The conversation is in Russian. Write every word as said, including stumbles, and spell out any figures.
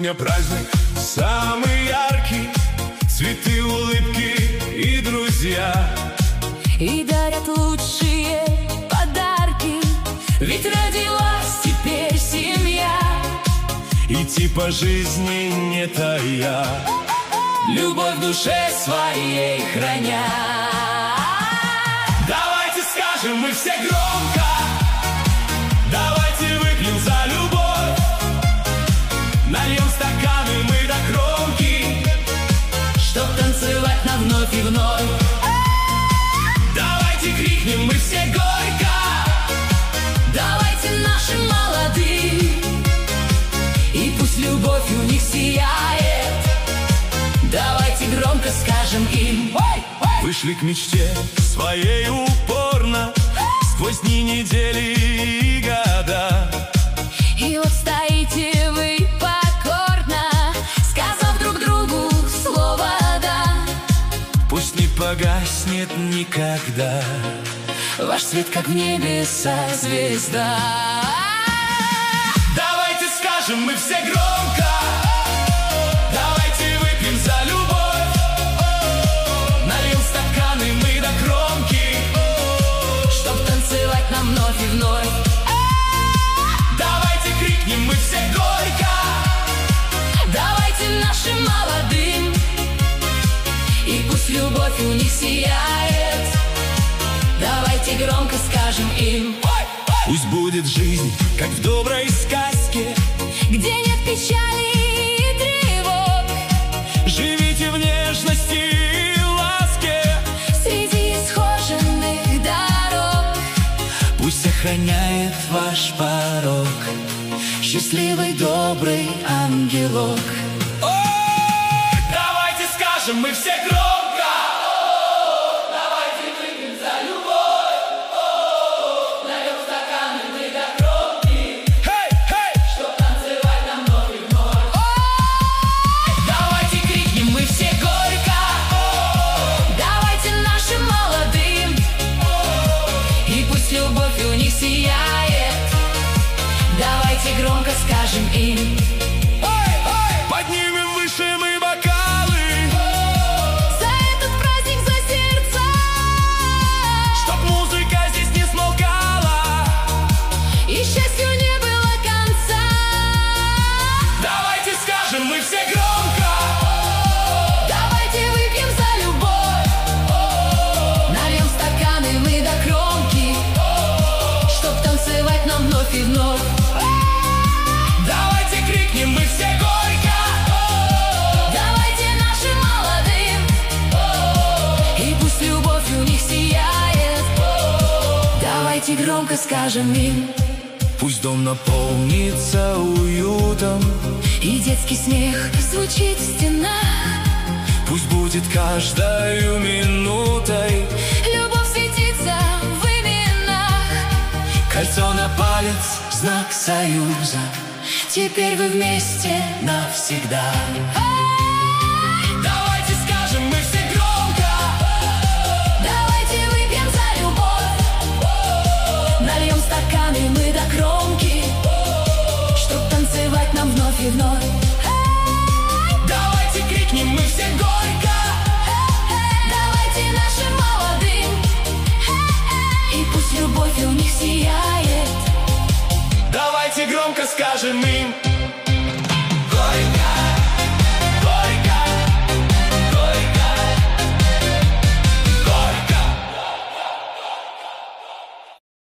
Сегодня праздник самый яркий, цветы, улыбки и друзья, и дарят лучшие подарки, ведь родилась теперь семья. Идти по жизни не тая, любовь в душе своей храня. Давайте скажем мы все громко, давайте выпьем за любовь, нальем стаканы мы до кромки, чтоб танцевать нам вновь и вновь. Давайте крикнем мы все горько, давайте нашим молодым, и пусть любовь у них сияет, давайте громко скажем им. Вышли к мечте своей упорно, сквозь дни, недели и года. И вот стоите вы покорно, сказав друг другу слово «да». Пусть не погаснет никогда ваш свет, как в небеса звезда. Давайте скажем мы все громко, давайте выпьем за любовь, нальем стаканы мы до кромки, чтоб танцевать нам вновь и вновь. Давайте крикнем мы все горько, давайте нашим молодым, и пусть любовь у них сияет, давайте громко скажем им. Пусть будет жизнь, как в доброй сказке, где нет печали и тревог. Живите в нежности и ласке среди исхоженных дорог. Пусть сохраняет ваш порог счастливый, добрый ангелок. Ой, давайте скажем мы все громко, давайте выпьем за любовь, нальем стаканы мы до кромки, hey, hey! чтоб танцевать нам вновь и вновь. Давайте крикнем мы все горько, давайте нашим молодым, и пусть любовь у них сияет, давайте громко скажем им. поднимем выше мы бокалы, За этот праздник, за сердца, чтоб музыка здесь не смолкала, и счастью не было конца. давайте скажем мы все громко, давайте выпьем за любовь, нальем стаканы мы до кромки, чтоб танцевать нам вновь и вновь. давайте крикнем мы все горько, давайте нашим молодым, и пусть любовь у них сияет, давайте громко скажем им. пусть дом наполнится уютом, И детский смех звучит в стенах, пусть будет каждою минутой любовь светится в именах. кольцо на палец, Знак союза, теперь вы вместе навсегда. давайте скажем мы все громко, Давайте выпьем за любовь, нальем стаканы мы до кромки, чтоб танцевать нам вновь и вновь. давайте крикнем мы все горько, Давайте нашим молодым, и пусть любовь у них сияет, давайте громко скажем им.